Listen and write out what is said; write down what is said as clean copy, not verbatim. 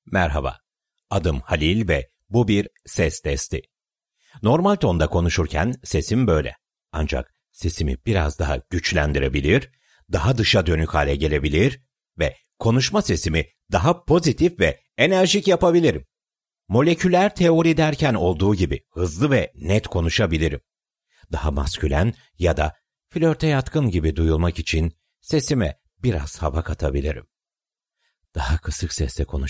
Merhaba, adım Halil ve bu bir ses testi. Normal tonda konuşurken sesim böyle. Ancak sesimi biraz daha güçlendirebilir, daha dışa dönük hale gelebilir ve konuşma sesimi daha pozitif ve enerjik yapabilirim. Moleküler teori derken olduğu gibi hızlı ve net konuşabilirim. Daha maskülen ya da flörte yatkın gibi duyulmak için sesime biraz hava katabilirim. Daha kısık sesle